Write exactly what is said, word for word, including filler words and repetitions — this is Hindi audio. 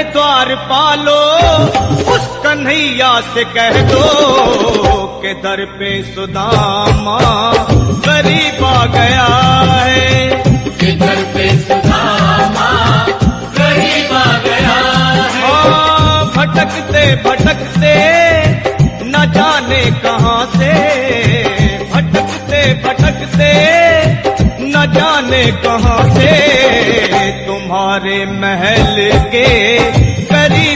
द्वार पालो, उस कन्हैया से कह दो कि दर पे सुदामा गरीब आ गया है, कि दर पे सुदामा गरीब आ गया है। हाँ, भटकते भटकते न जाने कहाँ से, भटकते भटकते न जाने कहाँ से तुम्हारे महल के करीब